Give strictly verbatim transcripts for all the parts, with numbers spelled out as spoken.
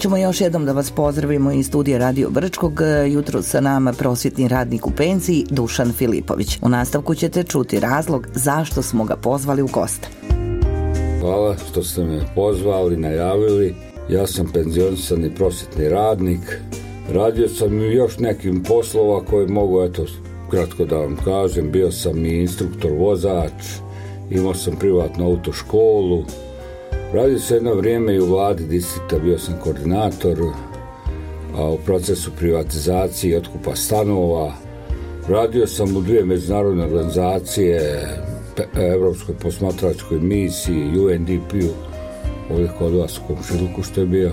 ćemo još jednom da vas pozdravimo iz studija Radio Brčkog. Jutro sa nama prosvjetni radnik u penziji Dušan Filipović. U nastavku ćete čuti razlog zašto smo ga pozvali u goste. Hvala što ste me pozvali, najavili. Ja sam penzionisani prosvjetni radnik. Radio sam i još nekim poslova koje mogu, eto, kratko da vam kažem. Bio sam i instruktor vozač, imao sam privatnu autoškolu. Radio sam jedno vrijeme i u vladi distrikta, bio sam koordinator, a u procesu privatizacije i otkupa stanova. Radio sam u dvije međunarodne organizacije, Evropskoj posmatračkoj misiji, U N D P-u, ovdje kod vas u komšiluku što je bio.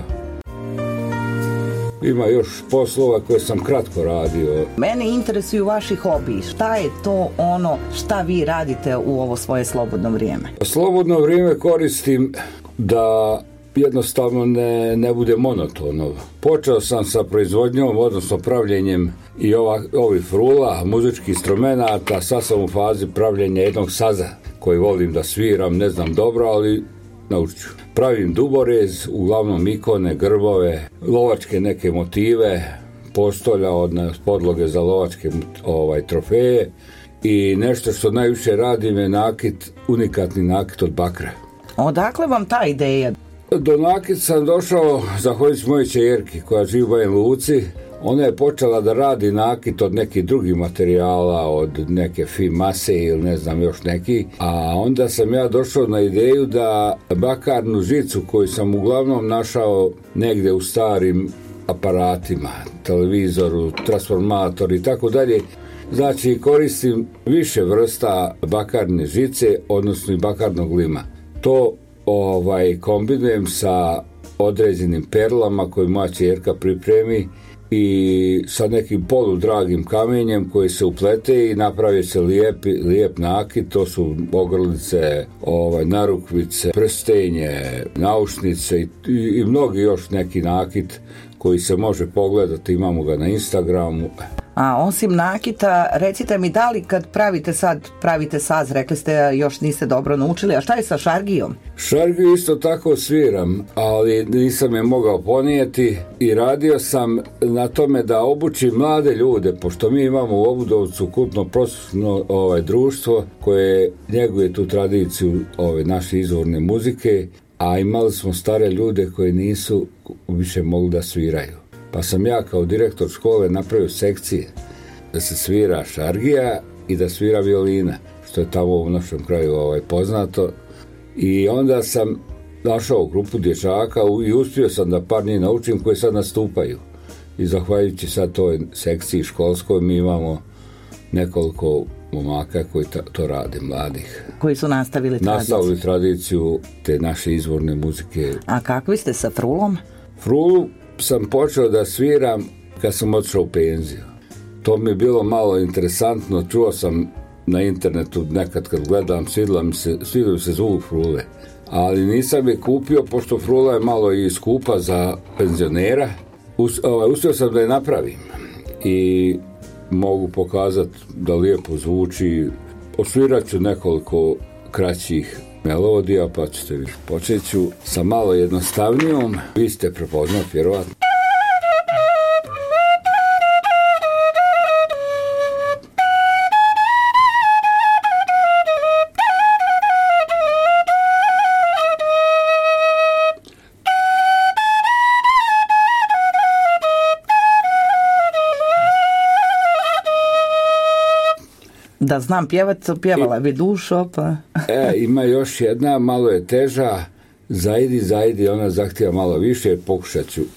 Ima još poslova koje sam kratko radio. Mene interesuju vaši hobiji. Šta je to ono šta vi radite u ovo svoje slobodno vrijeme? Slobodno vrijeme koristim da jednostavno ne, ne bude monotono. Počeo sam sa proizvodnjom, odnosno pravljenjem i ova, ovih frula, muzičkih instrumenata. Sad sam u fazi pravljenja jednog saza koji volim da sviram, ne znam dobro, ali naučit ću. Pravim duborez, uglavnom ikone, grbove, lovačke neke motive, postolja od podloge za lovačke ovaj, trofeje i nešto što najviše radim je nakit, unikatni nakit od bakra. Odakle vam ta ideja? Do nakit sam došao zahvaljujući mojoj ćerki koja živi u Banja Luci. Ona je počela da radi nakit od nekih drugih materijala, od neke fi mase ili ne znam još neki. A onda sam ja došao na ideju da bakarnu žicu koju sam uglavnom našao negdje u starim aparatima, televizoru, transformator i tako dalje. Znači koristim više vrsta bakarne žice, odnosno i bakarnog lima. To ovaj, kombinujem sa određenim perlama koje moja ćerka pripremi i sa nekim poludragim kamenjem koji se uplete i napravi se lijepi, lijep nakit. To su ogrlice, ovaj, narukvice, prstenje, naušnice i, i, i mnogi još neki nakit koji se može pogledati, imamo ga na Instagramu. A osim nakita, recite mi da li kad pravite sad, pravite saz, rekli ste još niste dobro naučili, a šta je sa šargijom? Šargiju isto tako sviram, ali nisam je mogao ponijeti i radio sam na tome da obučim mlade ljude, pošto mi imamo u Obudovcu kultno-prosvetno ovaj, društvo koje njeguje tu tradiciju ove naše izvorne muzike, a imali smo stare ljude koji nisu više mogli da sviraju. Pa sam ja kao direktor škole napravio sekcije da se svira šargija i da svira violina, što je tamo u našem kraju ovaj, poznato. I onda sam našao u grupu dječaka i uspio sam da par njih naučim koji sad nastupaju. I zahvaljujući sad toj sekciji školskoj mi imamo nekoliko momaka koji ta, to rade, mladih. Koji su nastavili tradiciju. Nastavili tradiciju te naše izvorne muzike. A kakvi ste sa frulom? Frulu sam počeo da sviram kad sam otišao u penziju. To mi je bilo malo interesantno, čuo sam na internetu nekad kad gledam, svidla mi se, svidla mi se zvuk frule. Ali nisam je kupio, pošto frula je malo i skupa za penzionera. Us, ovaj, uspio sam da je napravim i mogu pokazati da lijepo zvuči. Osvirat ću nekoliko kraćih melodija, pa ćete vidjeti. Počet ću sa malo jednostavnijom. Vi ste prepoznati, vjerovatno. Da znam pjevat, pjevala bi dušo, pa... e, ima još jedna, malo je teža. Zajdi, zajdi, ona zahtjeva malo više, pokušat ću.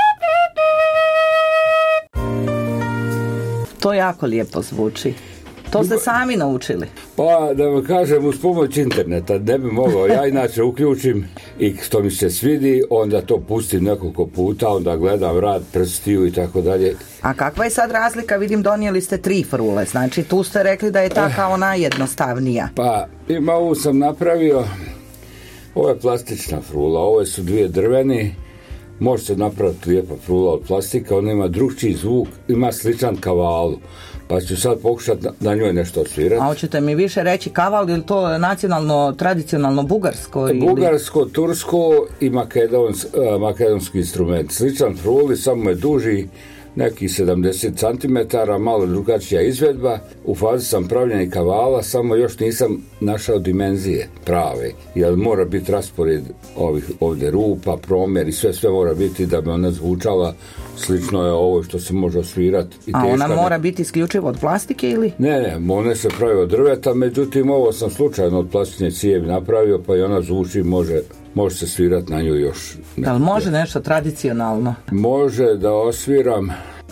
To jako lijepo zvuči. To ste sami naučili? Pa da vam kažem, uz pomoć interneta ne bi mogao. Ja inače uključim i što mi se svidi, onda to pustim nekoliko puta, onda gledam rad prstiju i tako dalje. A kakva je sad razlika? Vidim, donijeli ste tri frule, znači tu ste rekli da je ta kao najjednostavnija. Pa ima, ovu sam napravio, ovo je plastična frula, ove su dvije drveni. Može se napraviti lijepa frula od plastika, ona ima drugčiji zvuk, ima sličan kavalu, pa ću sad pokušati na, na njoj nešto osvirati. A hoćete mi više reći kaval, ili to nacionalno, tradicionalno bugarsko? Ili? Bugarsko, tursko i makedons, uh, makedonski instrument. Sličan fruli, samo je duži, nekih sedamdeset centimetara, malo drugačija izvedba. U fazi sam pravljenja kavala, samo još nisam našao dimenzije prave, jer mora biti raspored ovih ovdje rupa, promjer i sve, sve mora biti da bi ona zvučala. Slično je ovo što se može osvirati. A ona mora biti isključivo od plastike ili? Ne, ne, one se pravi od drveta, međutim ovo sam slučajno od plastične cijevi napravio, pa i ona zvuči, može, može se svirati na nju još. Da li može nešto tradicionalno? Može da osviram.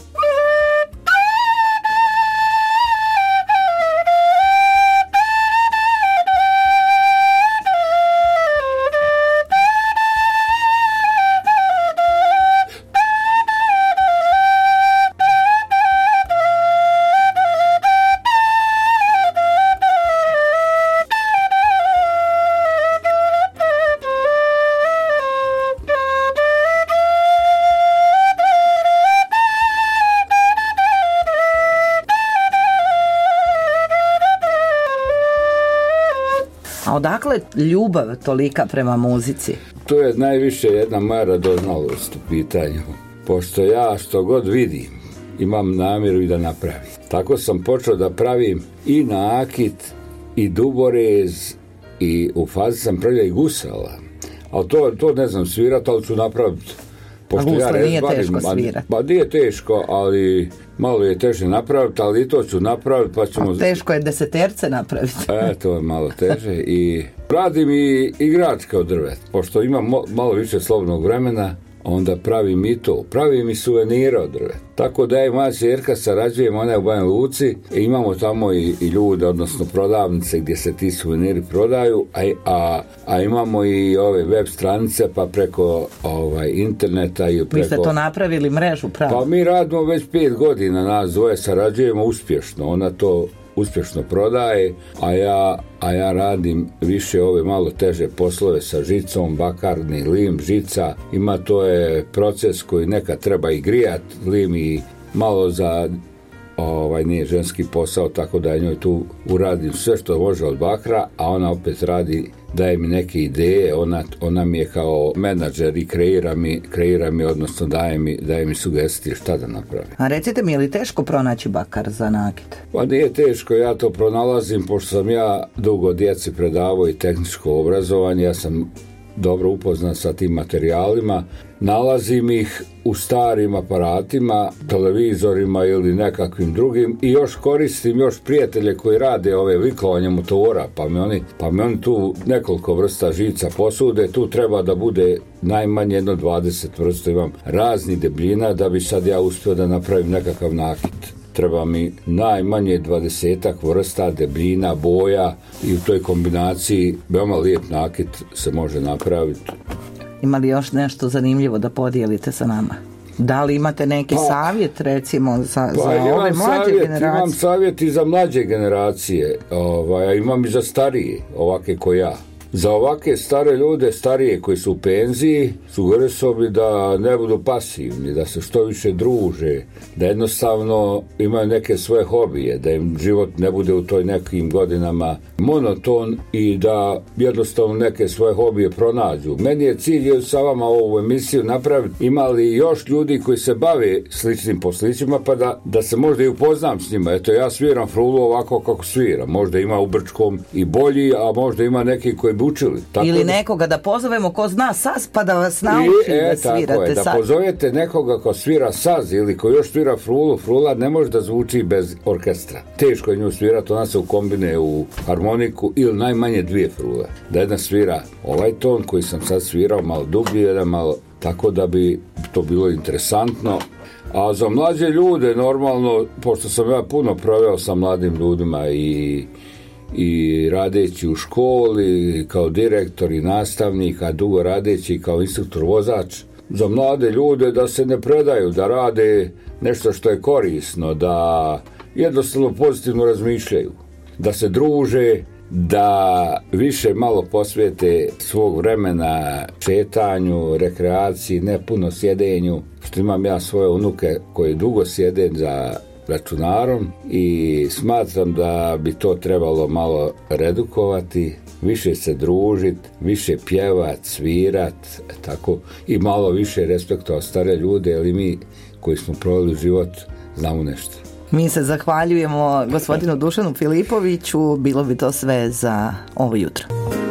A odakle ljubav tolika prema muzici? To je najviše jedna moja radoznalost u pitanju. Pošto ja što god vidim, imam namjeru i da napravim. Tako sam počeo da pravim i nakit, i duborez, i u fazi sam pravio i gusala. Ali to, to ne znam svirati, ali ću napraviti. A gusle nije teško svirati? Pa nije teško, ali malo je teže napraviti, ali i to ću napraviti. Pa ćemo... A teško je deseterce napraviti. E, to je malo teže. I radim i igračke od drveta. Pošto imam malo više slobodnog vremena, onda pravim i to. Pravim i suvenire od drveta. Tako da je moja ćerka, sarađujem, ona je u Banja Luci, i imamo tamo i, i ljude, odnosno prodavnice gdje se ti suveniri prodaju, a, a, a imamo i ove web stranice, pa preko ovaj, interneta i preko... Vi ste to napravili mrežu, pravo? Pa mi radimo već pet godina, nas dvoje sarađujemo uspješno, ona to uspješno prodaje, a ja, a ja radim više ove malo teže poslove sa žicom, bakarni, lim, žica. Ima, to je proces koji nekad treba i grijat, lim i malo za, ovaj, nije ženski posao, tako da ja njoj tu uradim sve što može od bakra, a ona opet radi, daje mi neke ideje, ona, ona mi je kao menadžer i kreira mi, kreira mi, odnosno daje mi, daje mi sugestije šta da napravim. A recite mi, je li teško pronaći bakar za nakit? Pa nije teško, ja to pronalazim, pošto sam ja dugo djeci predavao i tehničko obrazovanje, ja sam dobro upoznan sa tim materijalima, nalazim ih u starim aparatima, televizorima ili nekakvim drugim, i još koristim još prijatelje koji rade ove viklovanje motora, pa mi oni, pa mi oni tu nekoliko vrsta žica posude, tu treba da bude najmanje jedno dvadeset vrsta, imam razni debljina da bi sad ja uspio da napravim nekakav nakit. Treba mi najmanje dvadesetak vrsta debljina, boja, i u toj kombinaciji veoma lijep nakit se može napraviti. Ima li još nešto zanimljivo da podijelite sa nama? Da li imate neki pa, savjet recimo za, pa, za ove mlađe savjet, generacije? Imam savjet i za mlađe generacije, ovaj, imam i za starije, ovake ko ja. Za ovake stare ljude, starije koji su u penziji, sugerisao bi da ne budu pasivni, da se što više druže, da jednostavno imaju neke svoje hobije, da im život ne bude u toj nekim godinama monoton i da jednostavno neke svoje hobije pronađu. Meni je cilj sa vama ovu emisiju napraviti, ima li još ljudi koji se bave sličnim poslićima, pa da, da se možda i upoznam s njima. Eto, ja sviram frulu ovako kako sviram. Možda ima u Brčkom i bolji, a možda ima neki koji bi učili. Tako ili da... nekoga da pozovemo ko zna saz, pa da vas nauči I, e, da svirate tako je, saz. Da pozovete nekoga ko svira saz ili ko još svira frulu. Frula ne može da zvuči bez orkestra. Teško je nju svirati, ona se ukombine u harmoniku ili najmanje dvije frule. Da jedna svira ovaj ton koji sam sad svirao, malo dublji, jedan malo, tako da bi to bilo interesantno. A za mlađe ljude, normalno, pošto sam ja puno proveo sa mladim ljudima i, i radeći u školi, kao direktor i nastavnik, a dugo radeći kao instruktor vozač, za mlade ljude da se ne predaju, da rade nešto što je korisno, da jednostavno pozitivno razmišljaju, da se druže, da više malo posvete svog vremena šetanju, rekreaciji, ne puno sjedenju, što imam ja svoje unuke koji dugo sjede za računarom i smatram da bi to trebalo malo redukovati, više se družiti, više pjevat, svirat, tako, i malo više respektovati stare ljude, jer i mi koji smo proveli život znamo nešto. Mi se zahvaljujemo gospodinu Dušanu Filipoviću, bilo bi to sve za ovo jutro.